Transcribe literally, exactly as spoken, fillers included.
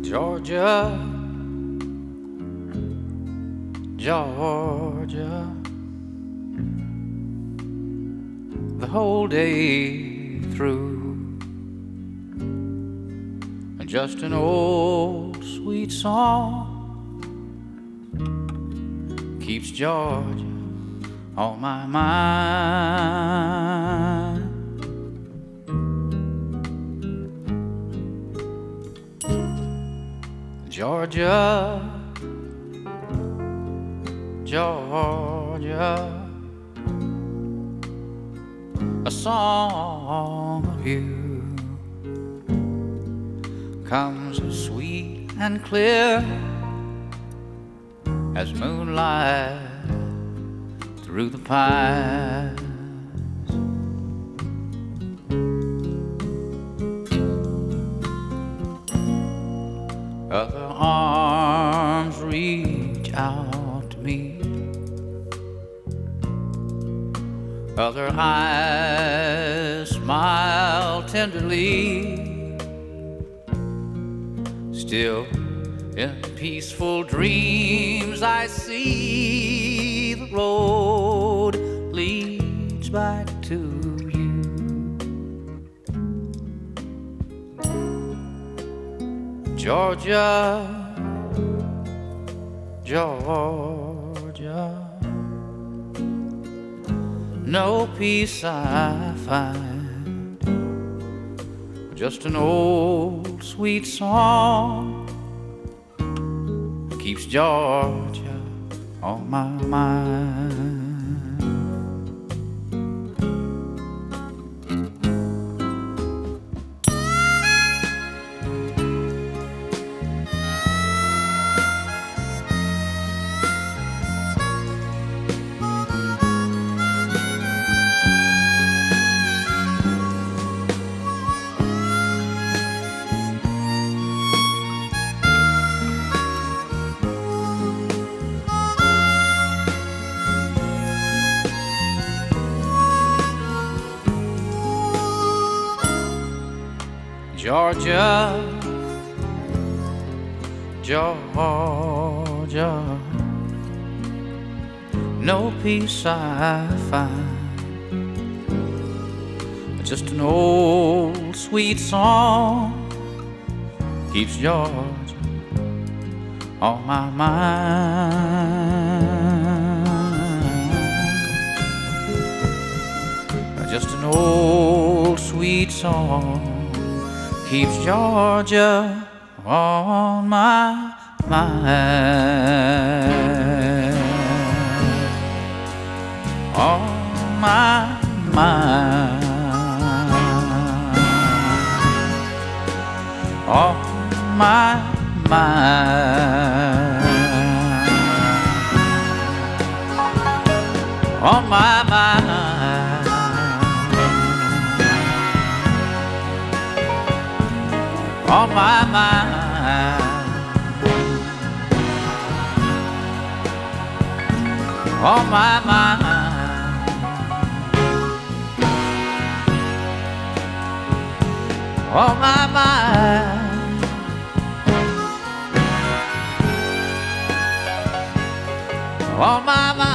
Georgia, Georgia, the whole day through. Just an old sweet song keeps Georgia on my mind. Georgia, Georgia, a song of you comes as sweet and clear as moonlight through the pines. Other arms reach out to me, other eyes smile tenderly. Still in peaceful dreams I see the road leads back to you. Georgia, Georgia, no peace I find, just an old sweet song keeps Georgia on my mind. Georgia, Georgia, no peace I find, just an old sweet song keeps Georgia on my mind. Just an old sweet song keeps Georgia on my mind, on my mind, on my mind, on my mind. On my mind, on my mind, on my mind, on my mind.